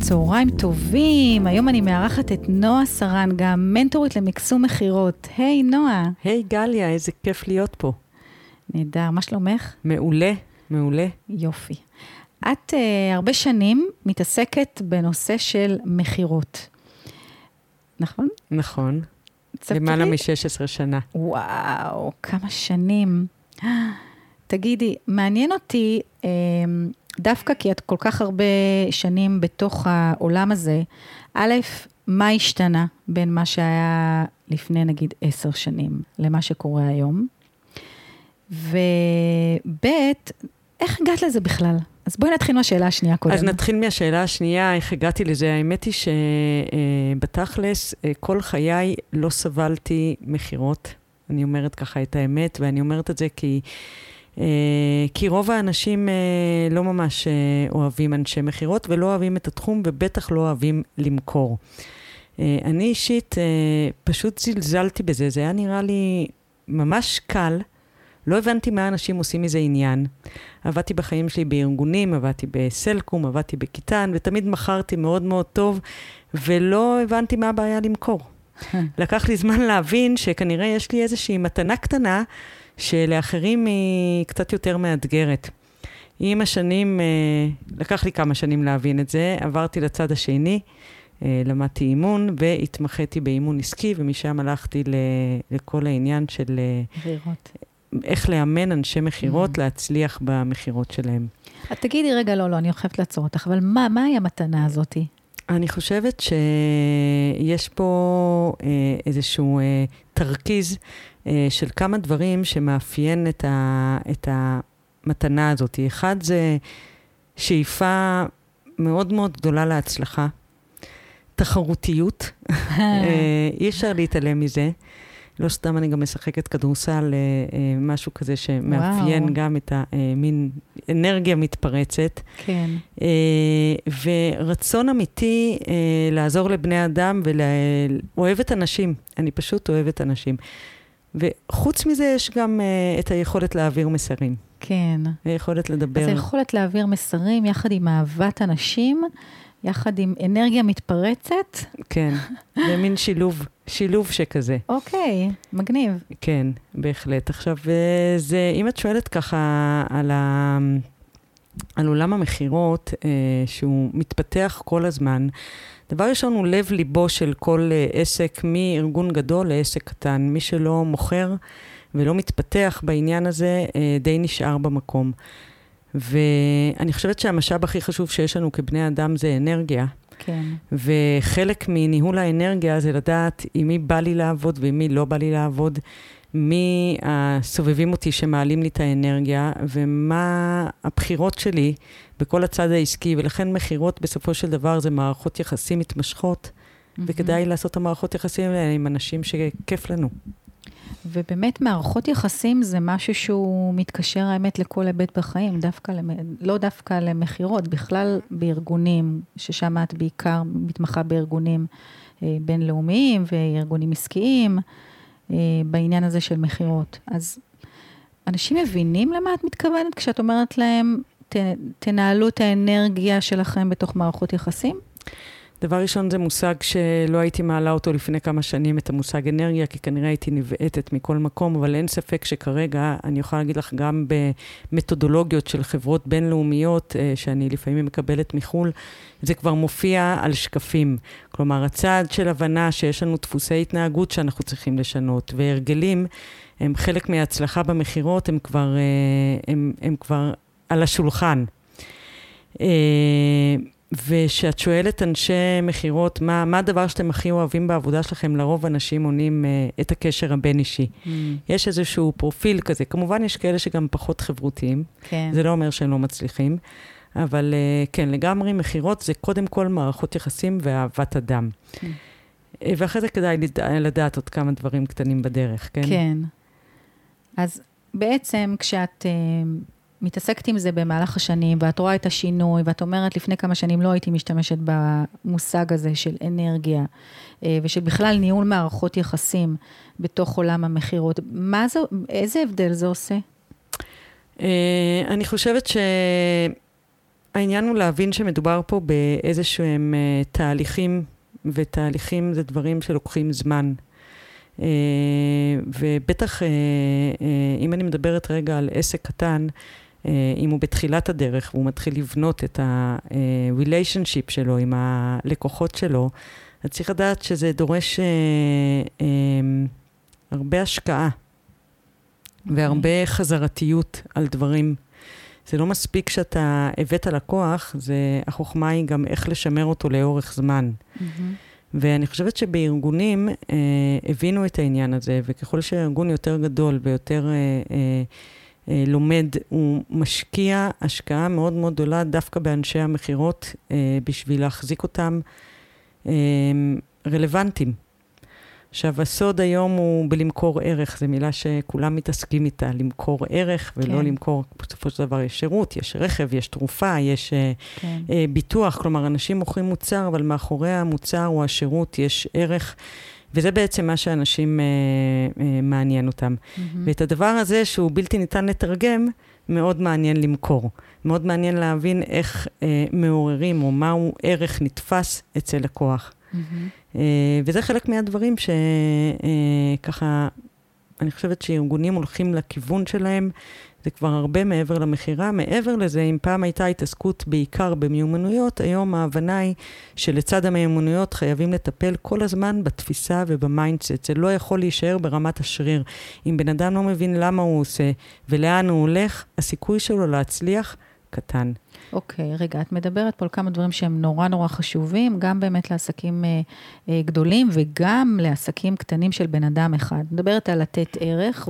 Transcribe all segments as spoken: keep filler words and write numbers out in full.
צהריים טובים, היום אני מארחת את נועה סרנגה, מנטורית למקסום מחירות. היי נועה. היי גליה, איזה כיף להיות פה. נהדר, מה שלומך? מעולה, מעולה. יופי. את uh, הרבה שנים מתעסקת בנושא של מחירות, נכון? נכון, צפרי? למעלה מ-שש עשרה שנה. וואו, כמה שנים. תגידי, מעניין אותי, uh, דווקא כי את כל כך הרבה שנים בתוך העולם הזה, א', מה השתנה בין מה שהיה לפני נגיד עשר שנים למה שקורה היום? וב', איך הגעת לזה בכלל? אז בואי נתחיל מהשאלה השנייה קודם. אז נתחיל מהשאלה השנייה, איך הגעתי לזה. האמת היא שבתכלס, כל חיי לא סבלתי מחירות. אני אומרת ככה את האמת, ואני אומרת את זה כי... כי רוב האנשים לא ממש אוהבים אנשי מחירות, ולא אוהבים את התחום, ובטח לא אוהבים למכור. אני אישית פשוט זלזלתי בזה, זה היה נראה לי ממש קל, לא הבנתי מה אנשים עושים מזה עניין. עבדתי בחיים שלי בארגונים, עבדתי בסלקום, עבדתי בקיטן, ותמיד מכרתי מאוד מאוד טוב, ולא הבנתי מה הבעיה למכור. לקח לי זמן להבין שכנראה יש לי איזושהי מתנה קטנה, שלאחרים היא קצת יותר מאתגרת. עם השנים, לקח לי כמה שנים להבין את זה, עברתי לצד השני, למדתי אימון והתמחיתי באימון עסקי, ומשם הלכתי לכל העניין של מחירות. איך לאמן אנשי מחירות, להצליח במחירות שלהם. תגידי רגע, לא, לא, אני חייבת לעצור אותך, אבל מה, מה היא המתנה הזאת? אני חושבת שיש פה איזשהו תרכיז של כמה דברים שמאפיין את, ה, את המתנה הזאת. אחד זה שאיפה מאוד מאוד גדולה להצלחה, תחרותיות, אי אפשר להתעלם מזה. לא סתם אני גם משחקת כדורסל, משהו כזה שמאפיין וואו. גם את המין אנרגיה מתפרצת. כן. ורצון אמיתי לעזור לבני אדם ואוהבת אנשים. אני פשוט אוהבת אנשים. וחוץ מזה יש גם uh, את היכולת להעביר מסרים. כן. היכולת לדבר. אז היכולת להעביר מסרים יחד עם אהבת אנשים, יחד עם אנרגיה מתפרצת. כן, זה מין שילוב, שילוב שכזה. אוקיי, מגניב. כן, בהחלט. עכשיו, זה, אם את שואלת ככה על, ה, על עולם המחירות, uh, שהוא מתפתח כל הזמן, דבר ראשון הוא לב ליבו של כל uh, עסק, מארגון גדול לעסק קטן. מי שלא מוכר ולא מתפתח בעניין הזה, uh, די נשאר במקום. ואני חושבת שהמשאב הכי חשוב שיש לנו כבני אדם זה אנרגיה. כן. וחלק מניהול האנרגיה זה לדעת עם מי בא לי לעבוד ועם מי לא בא לי לעבוד, מי הסובבים אותי שמעלים לי את האנרגיה, ומה הבחירות שלי בכל הצד העסקי, ולכן מחירות בסופו של דבר זה מערכות יחסים מתמשכות, mm-hmm. וכדאי לעשות את המערכות יחסים האלה עם אנשים שכיף לנו. ובאמת מערכות יחסים זה משהו שהוא מתקשר האמת לכל היבט בחיים, דווקא, לא דווקא למחירות, בכלל בארגונים, ששם את בעיקר מתמחה בארגונים בינלאומיים וארגונים עסקיים, בעניין הזה של מחירות. אז אנשים מבינים למה את מתכוונת כשאת אומרת להם, ת, תנהלו את האנרגיה שלכם בתוך מערכות יחסים? דבר ראשון זה מושג שלא הייתי מעלה אותו לפני כמה שנים, את המושג אנרגיה, כי כנראה הייתי נבעטת מכל מקום, אבל אין ספק שכרגע אני יכולה להגיד לך גם במתודולוגיות של חברות בינלאומיות, שאני לפעמים מקבלת מחול, זה כבר מופיע על שקפים. כלומר, הצעד של הבנה שיש לנו דפוסי התנהגות שאנחנו צריכים לשנות, והרגלים הם חלק מההצלחה במחירות, הם כבר, הם, הם כבר על השולחן. ושאת שואלת אנשי מחירות, מה, מה הדבר שאתם הכי אוהבים בעבודה שלכם? לרוב אנשים עונים uh, את הקשר הבין אישי. Mm. יש איזשהו פרופיל כזה. כמובן יש כאלה שגם פחות חברותיים. כן. זה לא אומר שהם לא מצליחים. אבל uh, כן, לגמרי מחירות זה קודם כל מערכות יחסים ואהבת אדם. Mm. ואחרי זה כדאי לדעת עוד כמה דברים קטנים בדרך, כן? כן. אז בעצם כשאת... Uh, מתעסקת עם זה במהלך השנים, ואת רואה את השינוי, ואת אומרת, לפני כמה שנים לא הייתי משתמשת במושג הזה של אנרגיה, ושל בכלל ניהול מערכות יחסים בתוך עולם המחירות. מה זה, איזה הבדל זה עושה? אני חושבת העניין הוא להבין שמדובר פה באיזשהם uh, תהליכים, ותהליכים זה דברים שלוקחים זמן. Uh, ובטח, uh, uh, אם אני מדברת רגע על עסק קטן, uh, אם הוא בתחילת הדרך, והוא מתחיל לבנות את ה-relationship שלו עם הלקוחות שלו, אז צריך לדעת שזה דורש uh, uh, הרבה השקעה, okay. והרבה חזרתיות על דברים. זה לא מספיק שאתה הבאת לקוח, זה, החוכמה היא גם איך לשמר אותו לאורך זמן. Mm-hmm. ואני חושבת שבארגונים אה, הבינו את העניין הזה, וככל שהארגון יותר גדול ויותר אה, אה, אה, לומד, הוא משקיע השקעה מאוד מאוד גדולה דווקא באנשי המחירות, אה, בשביל להחזיק אותם אה, רלוונטיים. עכשיו, הסוד היום הוא בלמכור ערך, זו מילה שכולם מתעסקים איתה, למכור ערך ולא כן. למכור, בסופו של דבר יש שירות, יש רכב, יש תרופה, יש כן. uh, ביטוח, כלומר, אנשים מוכרים מוצר, אבל מאחורי המוצר או השירות יש ערך, וזה בעצם מה שאנשים uh, uh, מעניין אותם. Mm-hmm. ואת הדבר הזה שהוא בלתי ניתן לתרגם, מאוד מעניין למכור. מאוד מעניין להבין איך uh, מעוררים, או מהו ערך נתפס אצל לקוח. Mm-hmm. Uh, וזה חלק מהדברים שככה, uh, אני חושבת שארגונים הולכים לכיוון שלהם, זה כבר הרבה מעבר למחירה. מעבר לזה, אם פעם הייתה התעסקות בעיקר במיומנויות, היום ההבנה היא שלצד המיומנויות חייבים לטפל כל הזמן בתפיסה ובמיינדסט. זה לא יכול להישאר ברמת השריר. אם בן אדם לא מבין למה הוא עושה ולאן הוא הולך, הסיכוי שלו להצליח קטן. אוקיי, okay, רגע, את מדברת פה על כמה דברים שהם נורא נורא חשובים, גם באמת לעסקים אה, אה, גדולים, וגם לעסקים קטנים של בן אדם אחד. מדברת על לתת ערך,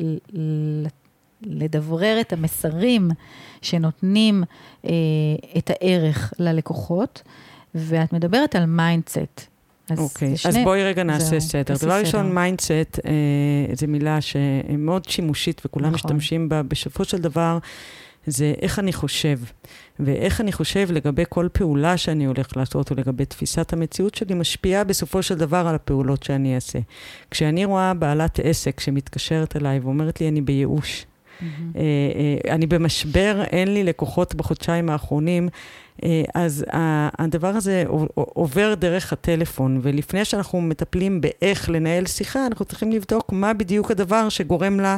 ולדברר את המסרים שנותנים אה, את הערך ללקוחות, ואת מדברת על מיינדסט. אוקיי, אז בואי רגע נעשה סדר. דבר ראשון, מיינדסט, זו מילה שמאוד שימושית, וכולם משתמשים בה. בסופו של דבר, זה איך אני חושב, ואיך אני חושב לגבי כל פעולה שאני הולך לעשות, או לגבי תפיסת המציאות שלי, משפיעה בסופו של דבר על הפעולות שאני אעשה. כשאני רואה בעלת עסק שמתקשרת אליי ואומרת לי, אני בייאוש, אני במשבר, אין לי לקוחות בחודשיים האחרונים, אז הדבר הזה עובר דרך הטלפון, ולפני שאנחנו מטפלים באיך לנהל שיחה, אנחנו צריכים לבדוק מה בדיוק הדבר שגורם לה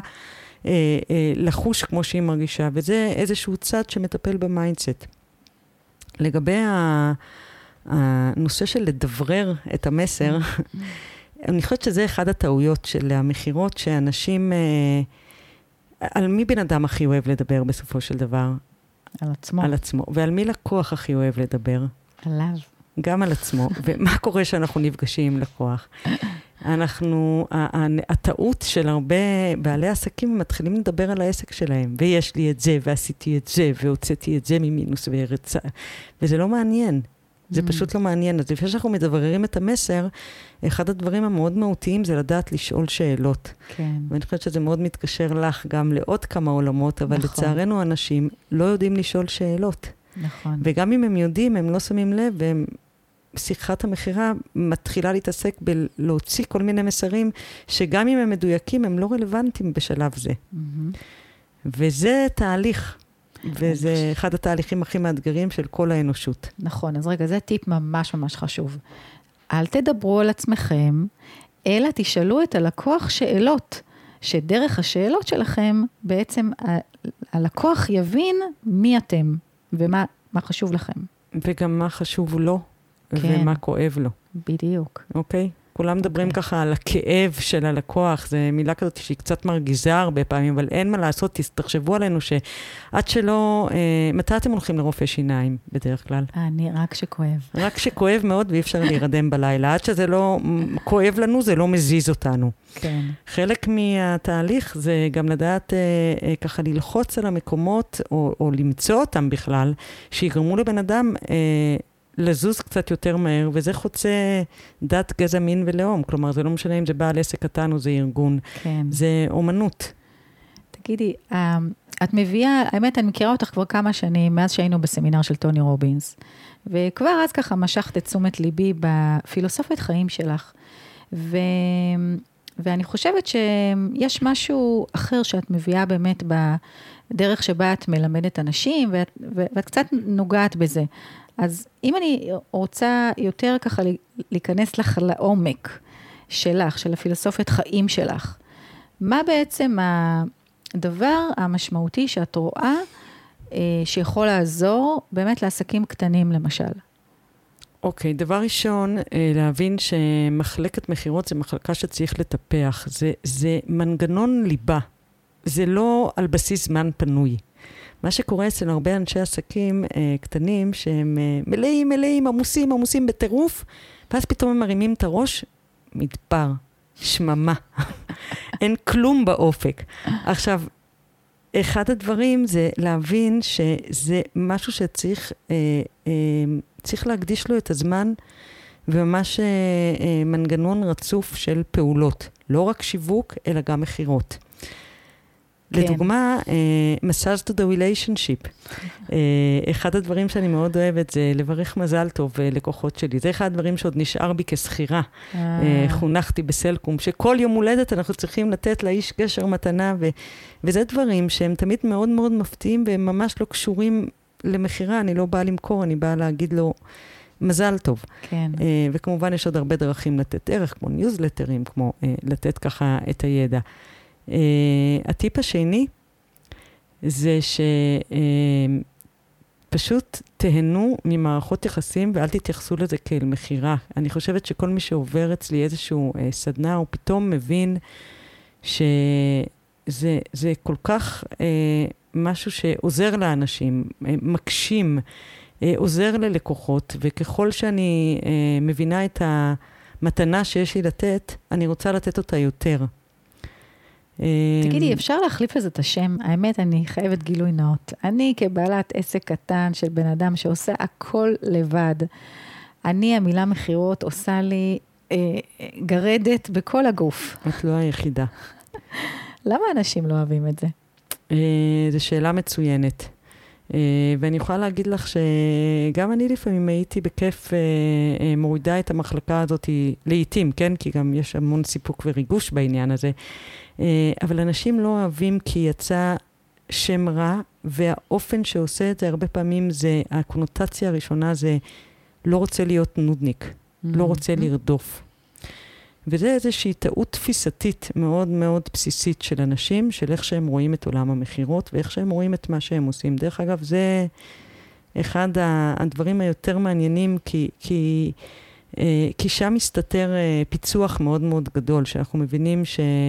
לחוש כמו שהיא מרגישה, וזה איזשהו צד שמטפל במיינדסט. לגבי הנושא של לדברר את המסר, אני חושבת שזה אחד הטעויות של המחירות, שאנשים, על מי בן אדם הכי אוהב לדבר בסופו של דבר? על עצמו. על עצמו. ועל מי לקוח הכי אוהב לדבר? עליו. גם על עצמו. ומה קורה שאנחנו נפגשים עם לקוח? אנחנו, הטעות של הרבה בעלי עסקים, מתחילים לדבר על העסק שלהם, ויש לי את זה, ועשיתי את זה, והוצאתי את זה ממינוס והרצה, וזה לא מעניין. זה פשוט לא מעניין. אז לפני שאנחנו מדבררים את המסר, אחד הדברים המאוד מהותיים זה לדעת לשאול שאלות. כן. ואני חושבת שזה מאוד מתקשר לך גם לעוד כמה עולמות, אבל נכון. לצערנו אנשים לא יודעים לשאול שאלות. נכון. וגם אם הם יודעים, הם לא שמים לב, והם שיחת המחירה מתחילה להתעסק בלהוציא כל מיני מסרים, שגם אם הם מדויקים, הם לא רלוונטיים בשלב זה. Mm-hmm. וזה תהליך. וזה אחד התהליכים הכי מאתגרים של כל האנושות. נכון, אז רגע, זה טיפ ממש ממש חשוב. אל תדברו על עצמכם, אלא תשאלו את הלקוח שאלות, שדרך השאלות שלכם, בעצם ה- הלקוח יבין מי אתם, ומה מה חשוב לכם. וגם מה חשוב לו, כן. ומה כואב לו. בדיוק. אוקיי? כולם מדברים okay. ככה על הכאב של הלקוח, זו מילה כזאת שהיא קצת מרגיזה הרבה פעמים, אבל אין מה לעשות, תחשבו עלינו שעד שלא, אה, מתי אתם הולכים לרופא שיניים בדרך כלל? אני רק שכואב. רק שכואב מאוד ואי אפשר להירדם בלילה, עד שזה לא כואב לנו, זה לא מזיז אותנו. כן. חלק מהתהליך זה גם לדעת אה, אה, ככה ללחוץ על המקומות, או, או למצוא אותם בכלל, שיגרמו לבן אדם אה, לזוז קצת יותר מהר, וזה חוצה דת, גזע, מין ולאום. כלומר, זה לא משנה אם זה בעל עסק קטן או זה ארגון. כן. זה אומנות. תגידי, את מביאה, האמת, אני מכירה אותך כבר כמה שנים, מאז שהיינו בסמינר של טוני רובינס, וכבר אז ככה משכת את תשומת ליבי בפילוסופית חיים שלך, ו... ואני חושבת שיש משהו אחר שאת מביאה באמת ב... הדרך שבה את מלמדת אנשים, ואת, ואת קצת נוגעת בזה. אז אם אני רוצה יותר ככה להיכנס לך לעומק שלך, של הפילוסופית חיים שלך, מה בעצם הדבר המשמעותי שאת רואה, שיכול לעזור באמת לעסקים קטנים למשל? אוקיי, okay, דבר ראשון, להבין שמחלקת מחירות זה מחלקה שצריך לטפח. זה, זה מנגנון ליבה. זה לא על בסיס זמן פנוי. מה שקורה אצל הרבה אנשי עסקים קטנים, שהם מלאים, מלאים, עמוסים, עמוסים בטירוף, ואז פתאום הם מרימים את הראש, מדבר, שממה. אין כלום באופק. עכשיו, אחד הדברים זה להבין שזה משהו שצריך אה, אה, צריך להקדיש לו את הזמן, וממש אה, מנגנון רצוף של פעולות. לא רק שיווק, אלא גם מחירות. כן. לדוגמה, uh, massage to the relationship. uh, אחד הדברים שאני מאוד אוהבת זה לברך מזל טוב uh, לקוחות שלי. זה אחד הדברים שעוד נשאר בי כסחירה. Uh, חונכתי בסלקום, שכל יום הולדת אנחנו צריכים לתת לאיש גשר מתנה, ו- וזה דברים שהם תמיד מאוד מאוד מפתיעים, והם ממש לא קשורים למחירה. אני לא באה למכור, אני באה להגיד לו מזל טוב. כן. Uh, וכמובן יש עוד הרבה דרכים לתת ערך, כמו ניוזלטרים, כמו uh, לתת ככה את הידע. Uh, הטיפ השני זה שפשוט uh, תהנו ממערכות יחסים ואל תתייחסו לזה כאל מחירה. אני חושבת שכל מי שעובר אצלי איזשהו uh, סדנה, הוא פתאום מבין שזה זה כל כך uh, משהו שעוזר לאנשים, uh, מקשים, uh, עוזר ללקוחות, וככל שאני uh, מבינה את המתנה שיש לי לתת, אני רוצה לתת אותה יותר. תגידי, אפשר להחליף לזה את השם? האמת, אני חייבת גילוי נאות. אני כבעלת עסק קטן של בן אדם שעושה הכל לבד, אני, המילה מחירות, עושה לי אה, גרדת בכל הגוף. את לא היחידה. למה אנשים לא אוהבים את זה? אה, זו שאלה מצוינת. אה, ואני יכולה להגיד לך שגם אני לפעמים הייתי בכיף אה, אה, מורידה את המחלקה הזאת לעתים, כן? כי גם יש המון סיפוק וריגוש בעניין הזה. אבל אנשים לא אוהבים כי יצא שם רע, והאופן שעושה את זה הרבה פעמים זה, הקונוטציה הראשונה זה לא רוצה להיות נודניק, mm-hmm. לא רוצה לרדוף. וזה איזושהי טעות תפיסתית מאוד מאוד בסיסית של אנשים, של איך שהם רואים את עולם המחירות, ואיך שהם רואים את מה שהם עושים. דרך אגב, זה אחד הדברים היותר מעניינים, כי... כי כי שם מסתתר פיצוח מאוד מאוד גדול, שאנחנו מבינים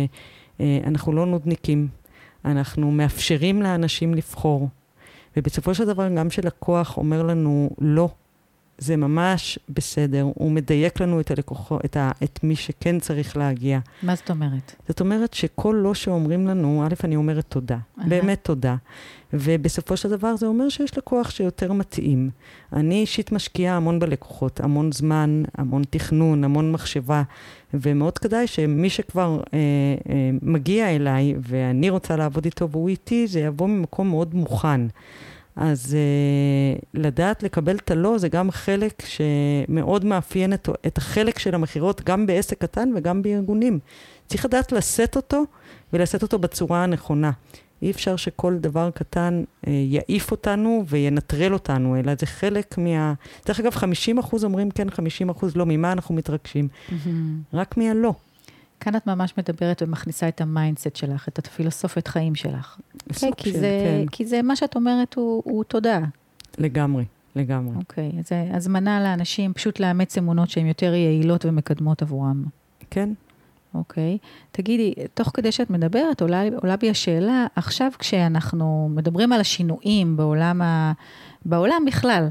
שאנחנו לא נודניקים, אנחנו מאפשרים לאנשים לבחור, ובסופו של דבר גם שלקוח אומר לנו לא, זה ממש בסדר, הוא מדייק לנו את הלקוח, את, ה, את מי שכן צריך להגיע. מה זאת אומרת? זאת אומרת שכל לא שאומרים לנו, א', אני אומרת תודה, uh-huh. באמת תודה. ובסופו של דבר זה אומר שיש לקוח שיותר מתאים. אני אישית משקיעה המון בלקוחות, המון זמן, המון תכנון, המון מחשבה, ומאוד כדאי שמי שכבר אה, אה, מגיע אליי, ואני רוצה לעבוד איתו והוא איתי, זה יבוא ממקום מאוד מוכן. אז uh, לדעת לקבל את הלא, זה גם חלק שמאוד מאפיין את, את החלק של המחירות, גם בעסק קטן וגם בארגונים. צריך לדעת לשאת אותו, ולשאת אותו בצורה הנכונה. אי אפשר שכל דבר קטן uh, יעיף אותנו וינטרל אותנו, אלא זה חלק מה... דרך אגב, חמישים אחוז אומרים כן, חמישים אחוז לא, ממה אנחנו מתרגשים? Mm-hmm. רק מהלא. כאן את ממש מדברת ומכניסה את המיינדסט שלך, את הפילוסופית חיים שלך. סוג כי של, זה, כן. כי זה מה שאת אומרת הוא, הוא תודה. לגמרי, לגמרי. אוקיי, אז זה הזמנה לאנשים פשוט לאמץ אמונות שהן יותר יעילות ומקדמות עבורם. כן. אוקיי. תגידי, תוך כדי שאת מדברת, עולה, עולה בי השאלה, עכשיו כשאנחנו מדברים על השינויים בעולם, ה, בעולם בכלל,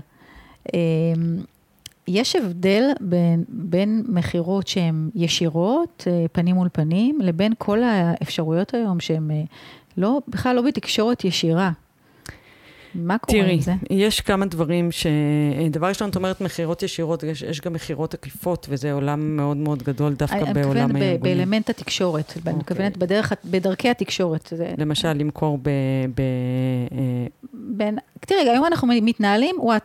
יש הבדל בין, בין מחירות שהן ישירות, פנים מול פנים, לבין כל האפשרויות היום שהן לא, בכלל לא בתקשורת ישירה. מה קורה תראי, עם זה? יש כמה דברים ש... דבר ראשון, את אומרת מחירות ישירות, יש, יש גם מחירות עקיפות, וזה עולם מאוד מאוד גדול דווקא בעולם הארגונים. אני מתכוונת באלמנט התקשורת, okay. אני מתכוונת בדרך, בדרכי התקשורת. זה... למשל, למכור ב... ב... בין... תראי, היום אנחנו מתנהלים וואטסאפ,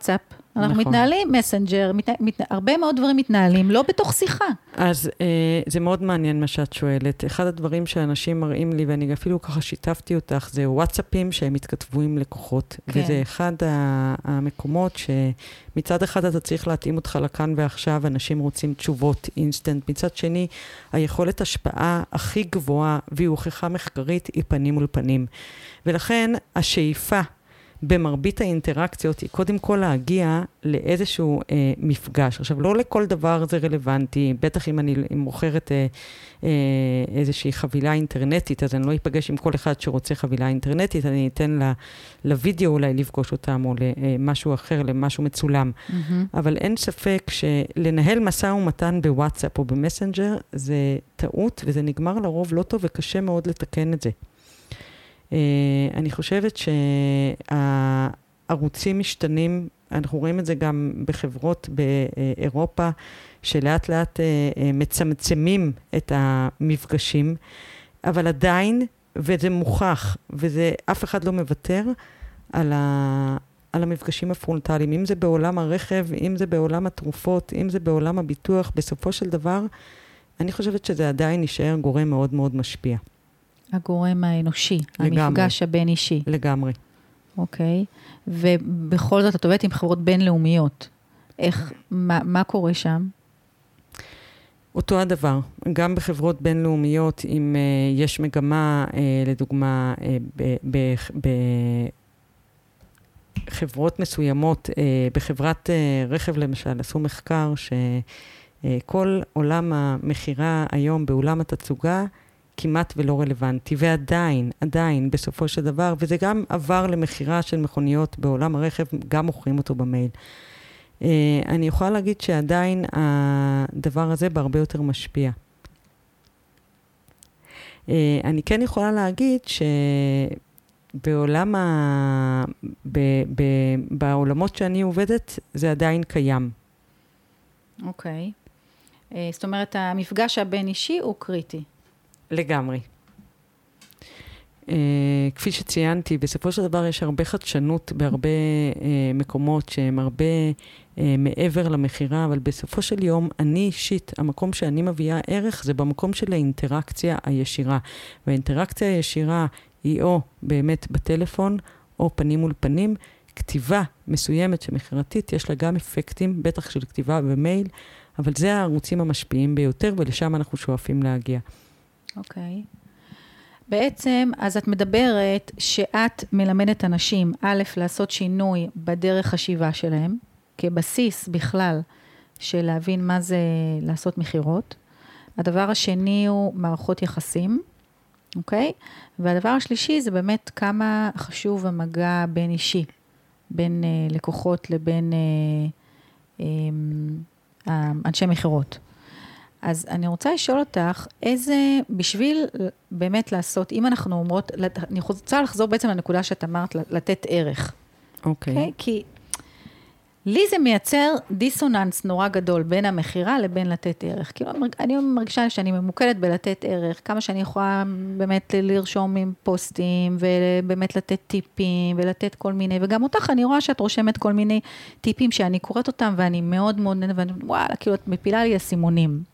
אנחנו נכון. מתנהלים, מסנג'ר, מת, מת, הרבה מאוד דברים מתנהלים, לא בתוך שיחה. אז אה, זה מאוד מעניין מה שאת שואלת. אחד הדברים שאנשים מראים לי, ואני אפילו ככה שיתפתי אותך, זה וואטסאפים שהם התכתבו עם לקוחות. כן. וזה אחד המקומות שמצד אחד אתה צריך להתאים אותך לכאן ועכשיו, אנשים רוצים תשובות אינסטנט. מצד שני, היכולת השפעה הכי גבוהה, והיא הוכחה מחקרית, היא פנים מול פנים. ולכן השאיפה, במרבית האינטראקציות היא קודם כל להגיע לאיזשהו אה, מפגש. עכשיו, לא לכל דבר זה רלוונטי, בטח אם אני מוכרת אה, אה, איזושהי חבילה אינטרנטית, אז אני לא אפגש עם כל אחד שרוצה חבילה אינטרנטית, אני אתן לה, לוידאו אולי לפגוש אותם, או למשהו אחר, למשהו מצולם. Mm-hmm. אבל אין ספק שלנהל משא ומתן בוואטסאפ או במסנג'ר, זה טעות, וזה נגמר לרוב לא טוב, וקשה מאוד לתקן את זה. Uh, אני חושבת שהערוצים משתנים, אנחנו רואים את זה גם בחברות באירופה, שלאט לאט uh, מצמצמים את המפגשים, אבל עדיין, וזה מוכח, וזה אף אחד לא מוותר על, ה, על המפגשים הפרונטליים, אם זה בעולם הרכב, אם זה בעולם התרופות, אם זה בעולם הביטוח, בסופו של דבר, אני חושבת שזה עדיין נשאר גורם מאוד מאוד משפיע. הגורם האנושי, לגמרי. המפגש הבין אישי. לגמרי. אוקיי. ובכל זאת את עובדת עם חברות בינלאומיות. איך, מה, מה קורה שם? אותו הדבר. גם בחברות בינלאומיות, אם uh, יש מגמה, uh, לדוגמה, uh, בחברות מסוימות, uh, בחברת uh, רכב למשל, עשו מחקר שכל uh, עולם המחירה היום בעולם התצוגה, כמעט ולא רלוונטי, ועדיין, עדיין, בסופו של דבר, וזה גם עבר למחירה של מכוניות בעולם הרכב, גם מוכרים אותו במייל. Uh, אני יכולה להגיד שעדיין הדבר הזה בהרבה יותר משפיע. Uh, אני כן יכולה להגיד שבעולם ה... ב... ב... בעולמות שאני עובדת, זה עדיין קיים. אוקיי. Okay. Uh, זאת אומרת, המפגש הבין אישי הוא קריטי. לגמרי. Uh, כפי שציינתי, בסופו של דבר יש הרבה חדשנות בהרבה uh, מקומות שהם הרבה uh, מעבר למחירה, אבל בסופו של יום, אני אישית, המקום שאני מביאה ערך, זה במקום של האינטראקציה הישירה. והאינטראקציה הישירה היא או באמת בטלפון, או פנים מול פנים. כתיבה מסוימת שמחירתית, יש לה גם אפקטים, בטח של כתיבה במייל, אבל זה הערוצים המשפיעים ביותר, ולשם אנחנו שואפים להגיע. אוקיי. בעצם, אז את מדברת שאת מלמדת אנשים, א', לעשות שינוי בדרך חשיבה שלהם, כבסיס בכלל של להבין מה זה לעשות מחירות. הדבר השני הוא מערכות יחסים, אוקיי? והדבר השלישי זה באמת כמה חשוב המגע בין אישי, בין אה, לקוחות לבין אה, אה, אנשי מחירות. אז אני רוצה לשאול אותך, איזה, בשביל באמת לעשות, אם אנחנו אומרות, אני רוצה לחזור בעצם לנקודה שאת אמרת, לתת ערך. אוקיי. Okay. Okay? כי לי זה מייצר דיסוננס נורא גדול בין המחירה לבין לתת ערך. כאילו, אני מרגישה שאני ממוקדת בלתת ערך, כמה שאני יכולה באמת לרשום עם פוסטים, ובאמת לתת טיפים, ולתת כל מיני, וגם אותך אני רואה שאת רושמת כל מיני טיפים שאני קוראת אותם, ואני מאוד מאוד, ואני, וואלה, כאילו, את מפילה לי הסימונים.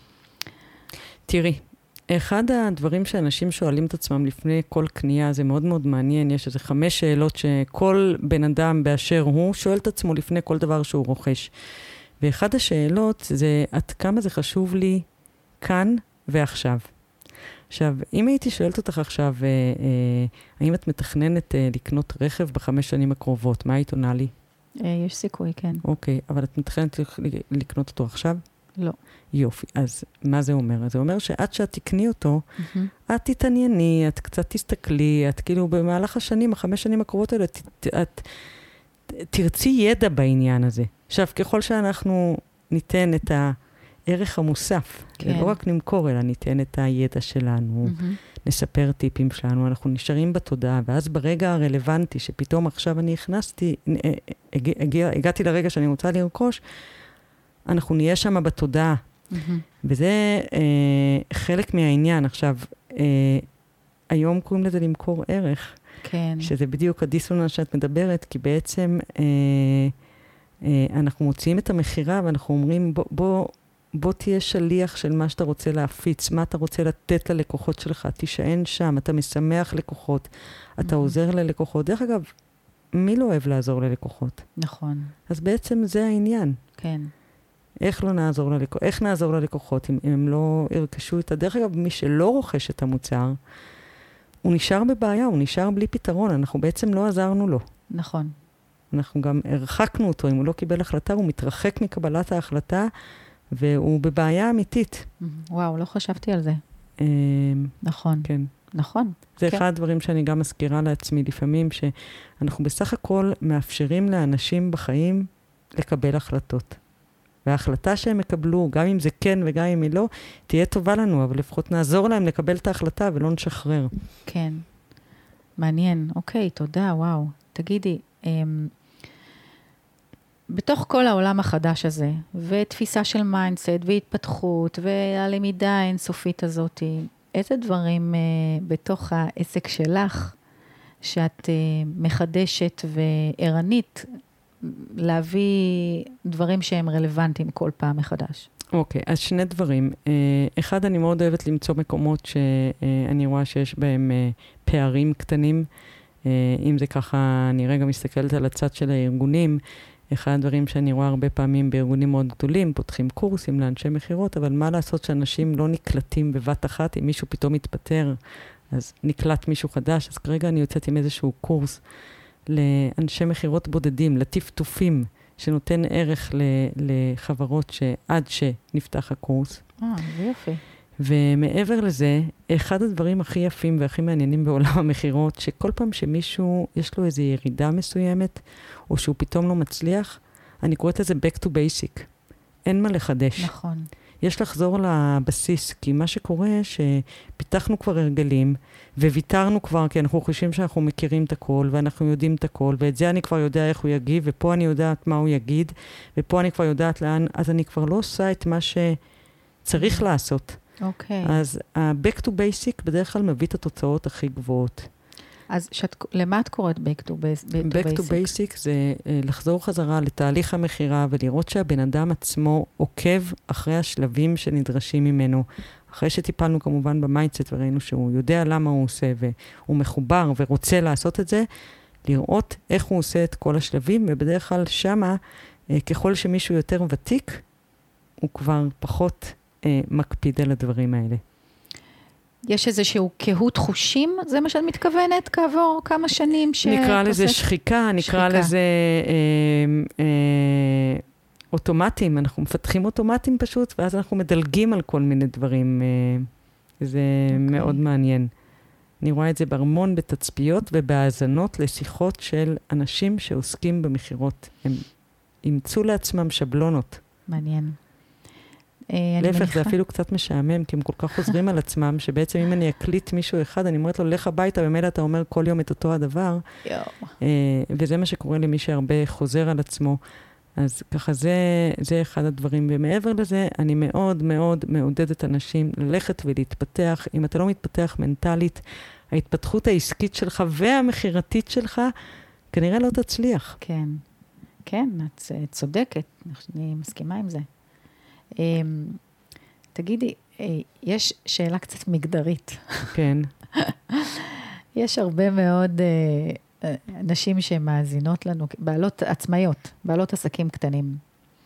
תראי, אחד הדברים שאנשים שואלים את עצמם לפני כל קנייה, זה מאוד מאוד מעניין, יש איזה חמש שאלות שכל בן אדם באשר הוא שואל את עצמו לפני כל דבר שהוא רוכש. ואחד השאלות זה, עד כמה זה חשוב לי כאן ועכשיו. עכשיו, אם הייתי שואלת אותך עכשיו, אה, אה, האם את מתכננת אה, לקנות רכב בחמש שנים הקרובות, מה היית עונה לי? אה, יש סיכוי, כן. אוקיי, אבל את מתכננת לקנות אותו עכשיו? לא. יופי, אז מה זה אומר? זה אומר שעד שאת תקני אותו, mm-hmm. את תתענייני, את קצת תסתכלי, את כאילו במהלך השנים, החמש שנים הקרובות האלה, את, את תרצי ידע בעניין הזה. עכשיו, ככל שאנחנו ניתן את הערך המוסף, כן. לא רק נמכור, אלא ניתן את הידע שלנו, mm-hmm. נספר טיפים שלנו, אנחנו נשארים בתודעה, ואז ברגע הרלוונטי, שפתאום עכשיו אני הכנסתי, הג, הג, הגעתי לרגע שאני רוצה לרכוש, אנחנו נהיה שם בתודעה. Mm-hmm. וזה אה, חלק מהעניין. עכשיו, אה, היום קוראים לזה למכור ערך. כן. שזה בדיוק הדיסוננס שאת מדברת, כי בעצם אה, אנחנו מוציאים את המחירה ואנחנו אומרים, בוא, בוא, בוא תהיה שליח של מה שאתה רוצה להפיץ, מה אתה רוצה לתת ללקוחות שלך, תישען שם, אתה משמח לקוחות, אתה עוזר ללקוחות. דרך אגב, מי לא אוהב לעזור ללקוחות? נכון. אז בעצם זה העניין. כן. איך לא נעזור ללקוחות? איך נעזור ללקוחות אם, אם הם לא ירכשו את הדרך אגב, מי שלא רוכש את המוצר, הוא נשאר בבעיה, הוא נשאר בלי פתרון, אנחנו בעצם לא עזרנו לו. נכון. אנחנו גם הרחקנו אותו, אם הוא לא קיבל החלטה, הוא מתרחק מקבלת ההחלטה, והוא בבעיה אמיתית. וואו, לא חשבתי על זה. נכון. כן. נכון. זה אחד הדברים שאני גם מזכירה לעצמי לפעמים, שאנחנו בסך הכל מאפשרים לאנשים בחיים לקבל החלטות. וההחלטה שהם יקבלו, גם אם זה כן וגם אם היא לא, תהיה טובה לנו, אבל לפחות נעזור להם לקבל את ההחלטה ולא נשחרר. כן. מעניין. אוקיי, תודה, וואו. תגידי, בתוך כל העולם החדש הזה, ותפיסה של מיינדסט, והתפתחות, והלמידה האינסופית הזאת, איזה דברים אה, בתוך העסק שלך, שאת אה, מחדשת וערנית, להביא דברים שהם רלוונטיים כל פעם מחדש? אוקיי, אז שני דברים. אה, אחד, אני מאוד אוהבת למצוא מקומות שאני רואה שיש בהם אה, פערים קטנים. אה, אם זה ככה, אני רגע מסתכלת על הצד של הארגונים, אחד הדברים שאני רואה הרבה פעמים בארגונים מאוד גדולים, פותחים קורסים לאנשי מחירות, אבל מה לעשות שאנשים לא נקלטים בבת אחת, אם מישהו פתאום מתפטר, אז נקלט מישהו חדש, אז כרגע אני יוצאת עם איזשהו קורס לאנשי מחירות בודדים, לטפטופים, שנותן ערך לחברות שעד שנפתח הקורס. אה, זה יופי. ומעבר לזה, אחד הדברים הכי יפים והכי מעניינים בעולם המחירות, שכל פעם שמישהו יש לו איזו ירידה מסוימת, או שהוא פתאום לא מצליח, אני קוראת לזה back to basic. אין מה לחדש. נכון. יש לחזור לבסיס, כי מה שקורה שפיתחנו כבר הרגלים, וויתרנו כבר, כי אנחנו חושבים שאנחנו מכירים את הכל, ואנחנו יודעים את הכל, ואת זה אני כבר יודע איך הוא יגיב, ופה אני יודעת מה הוא יגיד, ופה אני כבר יודעת לאן, אז אני כבר לא עושה את מה שצריך לעשות. אוקיי. אז ה-back to basic בדרך כלל מביא את התוצאות הכי גבוהות. אז שאת, למה את קוראת back to, back to back basic? to basic זה לחזור חזרה לתהליך המחירה, ולראות שהבן אדם עצמו עוקב אחרי השלבים שנדרשים ממנו. אחרי שטיפלנו כמובן במיינדסט וראינו שהוא יודע למה הוא עושה, והוא מחובר ורוצה לעשות את זה, לראות איך הוא עושה את כל השלבים, ובדרך כלל שמה, ככל שמישהו יותר ותיק, הוא כבר פחות מקפיד על הדברים האלה. יש איזשהו קהות חושים? זה מה שאת מתכוונת כעבור כמה שנים? נקרא לזה שחיקה, נקרא לזה אה, אה, אוטומטים. אנחנו מפתחים אוטומטים פשוט, ואז אנחנו מדלגים על כל מיני דברים. אה, זה okay. מאוד מעניין. אני רואה את זה בהרמון בתצפיות ובהאזנות לשיחות של אנשים שעוסקים במחירות. הם ימצאו לעצמם שבלונות. מעניין. להפך, זה אפילו קצת משעמם, כי הם כל כך חוזרים על עצמם, שבעצם אם אני אקליט מישהו אחד, אני אומרת לו, לך הביתה, במילא אתה אומר כל יום את אותו הדבר. וזה מה שקורה למי שהרבה חוזר על עצמו. אז ככה זה, זה אחד הדברים. ומעבר לזה, אני מאוד מאוד מעודדת אנשים ללכת ולהתפתח. אם אתה לא מתפתח מנטלית, ההתפתחות העסקית שלך והמחירתית שלך, כנראה לא תצליח. כן, כן, את צודקת. אני מסכימה עם זה. תגידי, יש שאלה קצת מגדרית. כן. יש הרבה מאוד נשים שמאזינות לנו, בעלות עצמאיות, בעלות עסקים קטנים.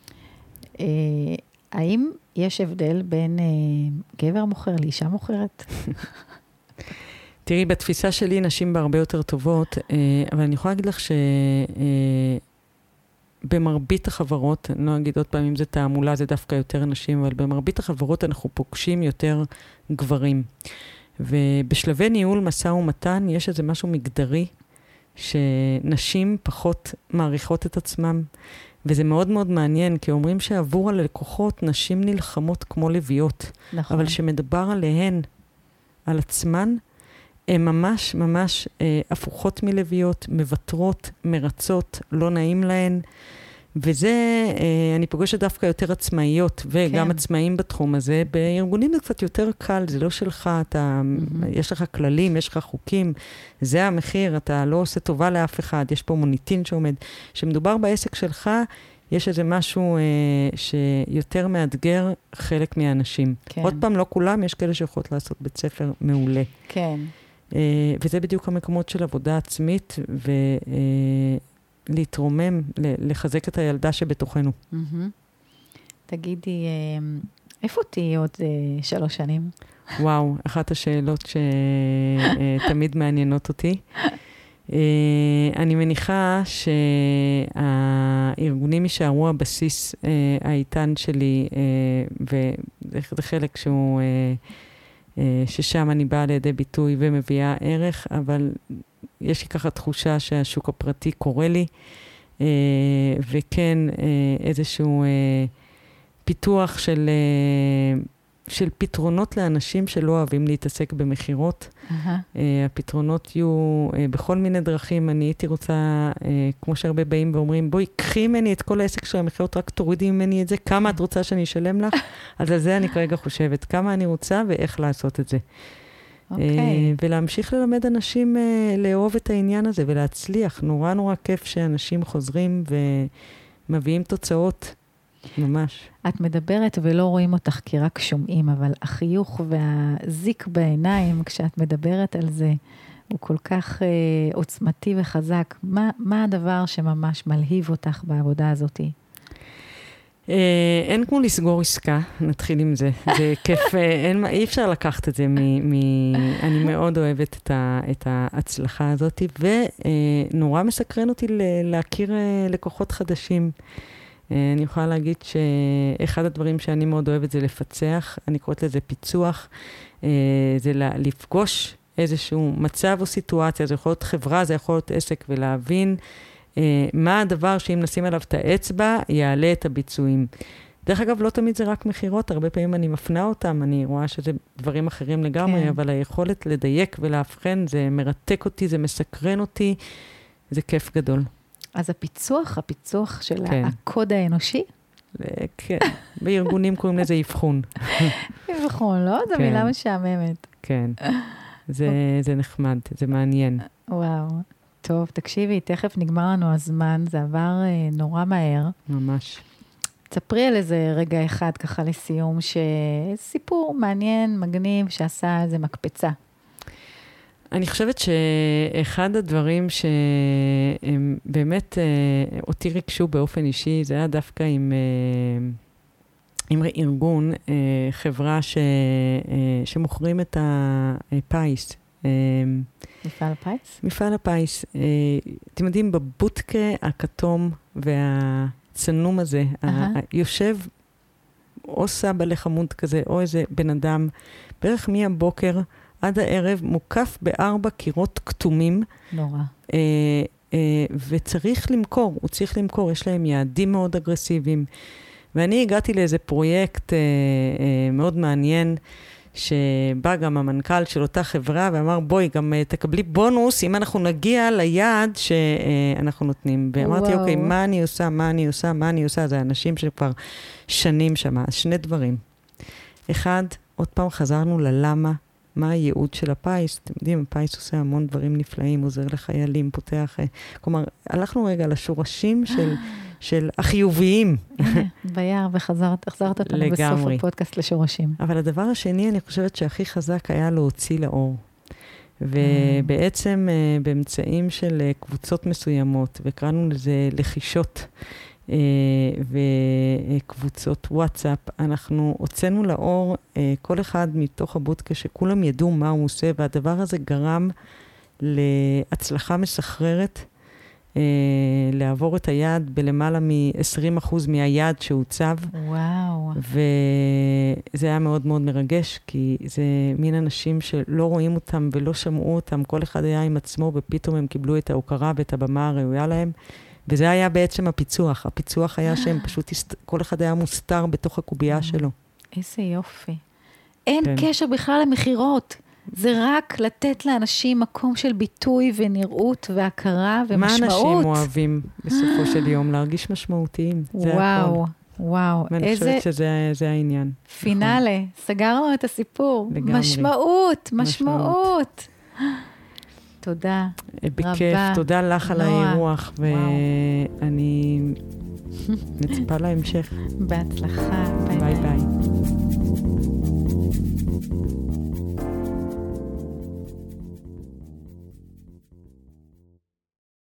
האם יש הבדל בין גבר מוכר לאישה מוכרת? תראי, בתפיסה שלי נשים בהרבה יותר טובות, אבל אני יכולה להגיד לך ש... במרבית החברות, אני לא אגיד עוד פעם אם זה תעמולה, זה דווקא יותר נשים, אבל במרבית החברות אנחנו פוגשים יותר גברים. ובשלבי ניהול משא ומתן יש איזה משהו מגדרי, שנשים פחות מעריכות את עצמם, וזה מאוד מאוד מעניין, כי אומרים שעבור הלקוחות נשים נלחמות כמו לביאות. נכון. אבל שמדבר עליהן, על עצמן, הן ממש ממש אה, הפוכות מלוויות, מבטרות, מרצות, לא נעים להן, וזה, אה, אני פוגשת דווקא יותר עצמאיות, וגם כן. עצמאים בתחום הזה, בארגונים זה קצת יותר קל, זה לא שלך, אתה, mm-hmm. יש לך כללים, יש לך חוקים, זה המחיר, אתה לא עושה טובה לאף אחד, יש פה מוניטין שעומד, שמדובר בעסק שלך, יש איזה משהו אה, שיותר מאתגר חלק מהאנשים. כן. עוד פעם, לא כולם, יש כאלה שיכולות לעשות בית ספר מעולה. כן. אה, וזה בדיוק המקומות של עבודה עצמית, ולהתרומם, אה, לחזק את הילדה שבתוכנו. Mm-hmm. תגידי, אה, איפה תהיי עוד אה, שלוש שנים? וואו, אחת השאלות שתמיד מעניינות אותי. אני מניחה שהארגונים יישארו הבסיס האיתן שלי, וזה חלק שהוא, ששם אני באה לידי ביטוי ומביאה ערך, אבל יש לי ככה תחושה שהשוק הפרטי קורא לי, וכן איזשהו פיתוח של... של פתרונות לאנשים שלא אוהבים להתעסק במחירות. Uh-huh. Uh, הפתרונות יהיו uh, בכל מיני דרכים. אני הייתי רוצה, uh, כמו שהרבה באים ואומרים, בואי, קחי ממני את כל העסק של המחירות, רק תורידי ממני את זה, כמה את רוצה שאני אשלם לך? אז על זה אני כרגע חושבת, כמה אני רוצה ואיך לעשות את זה. Okay. Uh, ולהמשיך ללמד אנשים uh, לאהוב את העניין הזה ולהצליח. נורא נורא כיף שאנשים חוזרים ומביאים תוצאות. ממש. את מדברת ולא רואים אותך כי רק שומעים, אבל החיוך והזיק בעיניים, כשאת מדברת על זה, הוא כל כך אה, עוצמתי וחזק. מה, מה הדבר שממש מלהיב אותך בעבודה הזאת? אה, אין כמו לסגור עסקה, נתחיל עם זה. זה כיף, אין, אי אפשר לקחת את זה מ... מ אני מאוד אוהבת את, ה, את ההצלחה הזאת, ונורא מסקרן אותי להכיר לקוחות חדשים. אני יכולה להגיד שאחד הדברים שאני מאוד אוהבת זה לפצח, אני קוראת לזה פיצוח, זה לפגוש איזשהו מצב או סיטואציה, זה יכול להיות חברה, זה יכול להיות עסק, ולהבין מה הדבר שאם נשים עליו את האצבע, יעלה את הביצועים. דרך אגב, לא תמיד זה רק מחירות, הרבה פעמים אני מפנה אותם, אני רואה שזה דברים אחרים לגמרי, כן. אבל היכולת לדייק ולהבחן, זה מרתק אותי, זה מסקרן אותי, זה כיף גדול. אז הפיצוח, הפיצוח של כן. הקוד האנושי? כן, בארגונים קוראים לזה אבחון. אבחון, לא? זו כן. מילה משעממת. כן, זה, זה נחמד, זה מעניין. וואו, טוב, תקשיבי, תכף נגמר לנו הזמן, זה עבר נורא מהר. ממש. תספרי על איזה רגע אחד ככה לסיום, שסיפור מעניין, מגניב, שעשה איזה מקפצה. אני חושבת שאחד הדברים שהם באמת אותי ריגשו באופן אישי, זה היה דווקא עם, עם ארגון, חברה ש, שמוכרים את הפיס. מפעל הפיס? מפעל הפיס. אתם יודעים, בבוטקה הכתום והצנום הזה, uh-huh. יושב או סבא לחמוד כזה, או איזה בן אדם, בערך מהבוקר, עד הערב מוקף בארבע קירות כתומים. נורא. אה, אה, וצריך למכור, הוא צריך למכור, יש להם יעדים מאוד אגרסיביים. ואני הגעתי לאיזה פרויקט אה, אה, מאוד מעניין, שבא גם המנכ"ל של אותה חברה, ואמר, בואי, גם אה, תקבלי בונוס, אם אנחנו נגיע ליעד שאנחנו נותנים. ואמרתי, אוקיי, מה אני עושה, מה אני עושה, מה אני עושה? זה אנשים שכבר שנים שם. אז שני דברים. אחד, עוד פעם חזרנו ללמה, מה הייעוד של הפיס? אתם יודעים, הפיס עושה המון דברים נפלאים, עוזר לחיילים, פותח... כלומר, הלכנו רגע לשורשים של, של החיוביים. ביער, וחזרת, החזרת אותנו בסוף הפודקאסט לשורשים. אבל הדבר השני, אני חושבת שהכי חזק היה להוציא לאור. ובעצם באמצעים של קבוצות מסוימות, וקראנו לזה לחישות, וקבוצות וואטסאפ, אנחנו הוצאנו לאור כל אחד מתוך הבודקה שכולם ידעו מה הוא עושה, והדבר הזה גרם להצלחה מסחררת, לעבור את היעד בלמעלה מ-עשרים אחוז מהיעד שהוצב. וואו. וזה היה מאוד מאוד מרגש, כי זה מין אנשים שלא רואים אותם ולא שמעו אותם, כל אחד היה עם עצמו, ופתאום הם קיבלו את ההוקרה ואת הבמה הראויה להם. וזה היה בעצם הפיצוח. הפיצוח היה שהם פשוט, כל אחד היה מוסתר בתוך הקובייה שלו. איזה יופי. אין קשר בכלל למחירות. זה רק לתת לאנשים מקום של ביטוי ונראות והכרה ומשמעות. מה אנשים אוהבים בסופו של יום? להרגיש משמעותיים. וואו, וואו. אני חושבת שזה העניין. פינאלה, סגרנו את הסיפור. משמעות, משמעות. תודה רבה. בכיף, תודה לך על האירוח, ואני מצפה להמשך. בהצלחה. ביי ביי.